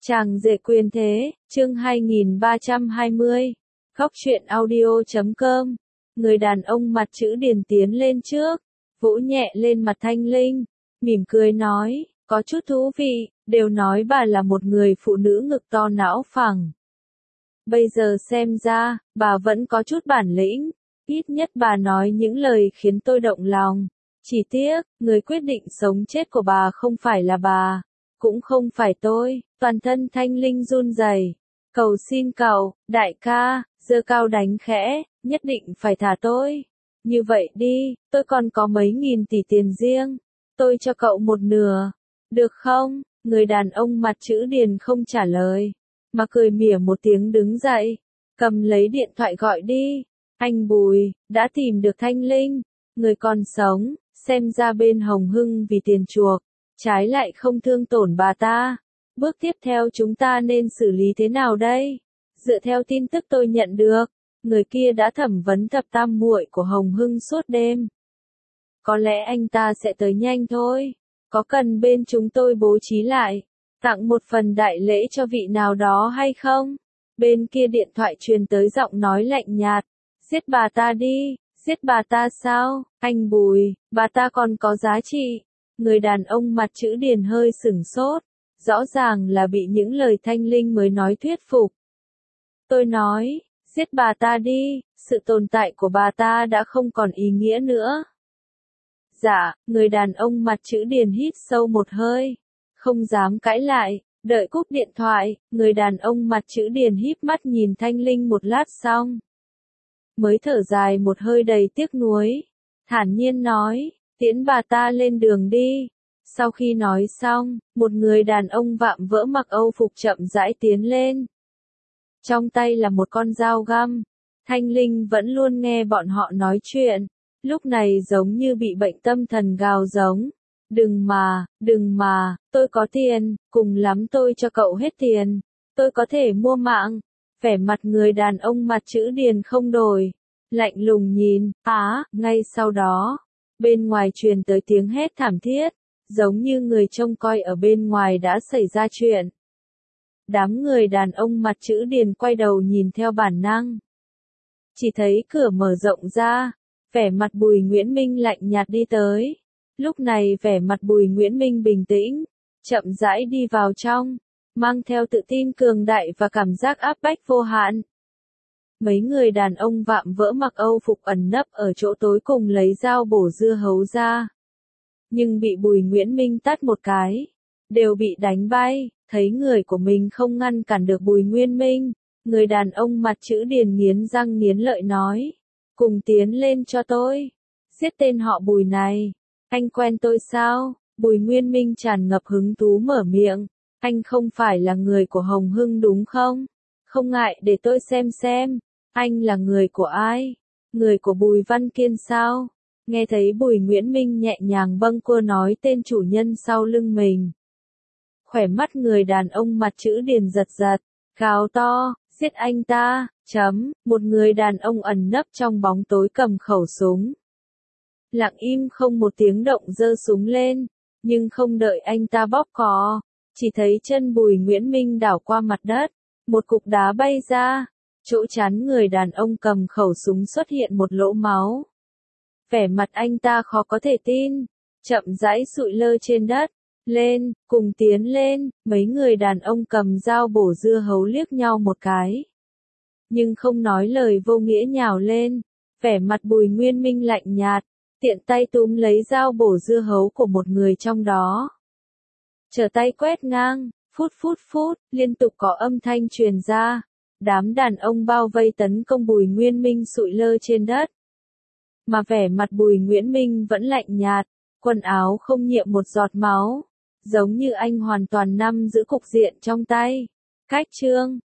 Chàng rể quyền thế, chương 2320. Góc truyện audio.com. Người đàn ông mặt chữ điền tiến lên trước, vỗ nhẹ lên mặt Thanh Linh, mỉm cười nói, có chút thú vị, đều nói bà là một người phụ nữ ngực to não phẳng. Bây giờ xem ra, bà vẫn có chút bản lĩnh, ít nhất bà nói những lời khiến tôi động lòng. Chỉ tiếc, người quyết định sống chết của bà không phải là bà, cũng không phải tôi. Toàn thân Thanh Linh run rẩy, cầu xin cậu, đại ca, giơ cao đánh khẽ, nhất định phải thả tôi. Như vậy đi, tôi còn có mấy nghìn tỷ tiền riêng, tôi cho cậu một nửa, được không? Người đàn ông mặt chữ điền không trả lời, mà cười mỉa một tiếng đứng dậy, cầm lấy điện thoại gọi đi. Anh Bùi, đã tìm được Thanh Linh, người còn sống, xem ra bên Hồng Hưng vì tiền chuộc, trái lại không thương tổn bà ta. Bước tiếp theo chúng ta nên xử lý thế nào đây? Dựa theo tin tức tôi nhận được, người kia đã thẩm vấn thập tam muội của Hồng Hưng suốt đêm. Có lẽ anh ta sẽ tới nhanh thôi. Có cần bên chúng tôi bố trí lại, tặng một phần đại lễ cho vị nào đó hay không? Bên kia điện thoại truyền tới giọng nói lạnh nhạt. Giết bà ta đi, giết bà ta sao? Anh Bùi, bà ta còn có giá trị. Người đàn ông mặt chữ điền hơi sửng sốt. Rõ ràng là bị những lời Thanh Linh mới nói thuyết phục. Tôi nói, giết bà ta đi, sự tồn tại của bà ta đã không còn ý nghĩa nữa. Dạ, người đàn ông mặt chữ điền hít sâu một hơi, không dám cãi lại, đợi cúp điện thoại, người đàn ông mặt chữ điền híp mắt nhìn Thanh Linh một lát xong. Mới thở dài một hơi đầy tiếc nuối, thản nhiên nói, tiễn bà ta lên đường đi. Sau khi nói xong, một người đàn ông vạm vỡ mặc Âu phục chậm rãi tiến lên. Trong tay là một con dao găm. Thanh Linh vẫn luôn nghe bọn họ nói chuyện, lúc này giống như bị bệnh tâm thần gào giống. Đừng mà, tôi có tiền, cùng lắm tôi cho cậu hết tiền, tôi có thể mua mạng. Vẻ mặt người đàn ông mặt chữ điền không đổi, lạnh lùng nhìn, ngay sau đó, bên ngoài truyền tới tiếng hét thảm thiết. Giống như người trông coi ở bên ngoài đã xảy ra chuyện. Đám người đàn ông mặt chữ điền quay đầu nhìn theo bản năng. Chỉ thấy cửa mở rộng ra, vẻ mặt Bùi Nguyễn Minh lạnh nhạt đi tới. Lúc này vẻ mặt Bùi Nguyễn Minh bình tĩnh, chậm rãi đi vào trong, mang theo tự tin cường đại và cảm giác áp bách vô hạn. Mấy người đàn ông vạm vỡ mặc Âu phục ẩn nấp ở chỗ tối cùng lấy dao bổ dưa hấu ra. Nhưng bị Bùi Nguyễn Minh tát một cái, đều bị đánh bay. Thấy người của mình không ngăn cản được Bùi Nguyễn Minh, người đàn ông mặt chữ điền nghiến răng nghiến lợi nói, cùng tiến lên cho tôi, giết tên họ Bùi này, anh quen tôi sao? Bùi Nguyễn Minh tràn ngập hứng thú mở miệng, anh không phải là người của Hồng Hưng đúng không? Không ngại để tôi xem, anh là người của ai? Người của Bùi Văn Kiên sao? Nghe thấy Bùi Nguyễn Minh nhẹ nhàng bâng quơ nói tên chủ nhân sau lưng mình. Khỏe mắt người đàn ông mặt chữ điền giật giật, gào to, giết anh ta, một người đàn ông ẩn nấp trong bóng tối cầm khẩu súng. Lặng im không một tiếng động giơ súng lên, nhưng không đợi anh ta bóp cò, chỉ thấy chân Bùi Nguyễn Minh đảo qua mặt đất, một cục đá bay ra, chỗ chắn người đàn ông cầm khẩu súng xuất hiện một lỗ máu. Vẻ mặt anh ta khó có thể tin, chậm rãi sụi lơ trên đất, lên, cùng tiến lên, mấy người đàn ông cầm dao bổ dưa hấu liếc nhau một cái. Nhưng không nói lời vô nghĩa nhào lên, vẻ mặt Bùi Nguyễn Minh lạnh nhạt, tiện tay túm lấy dao bổ dưa hấu của một người trong đó. Trở tay quét ngang, phút, liên tục có âm thanh truyền ra, đám đàn ông bao vây tấn công Bùi Nguyễn Minh sụi lơ trên đất. Mà vẻ mặt Bùi Nguyễn Minh vẫn lạnh nhạt, quần áo không nhiễm một giọt máu, giống như anh hoàn toàn nắm giữ cục diện trong tay. Cách chương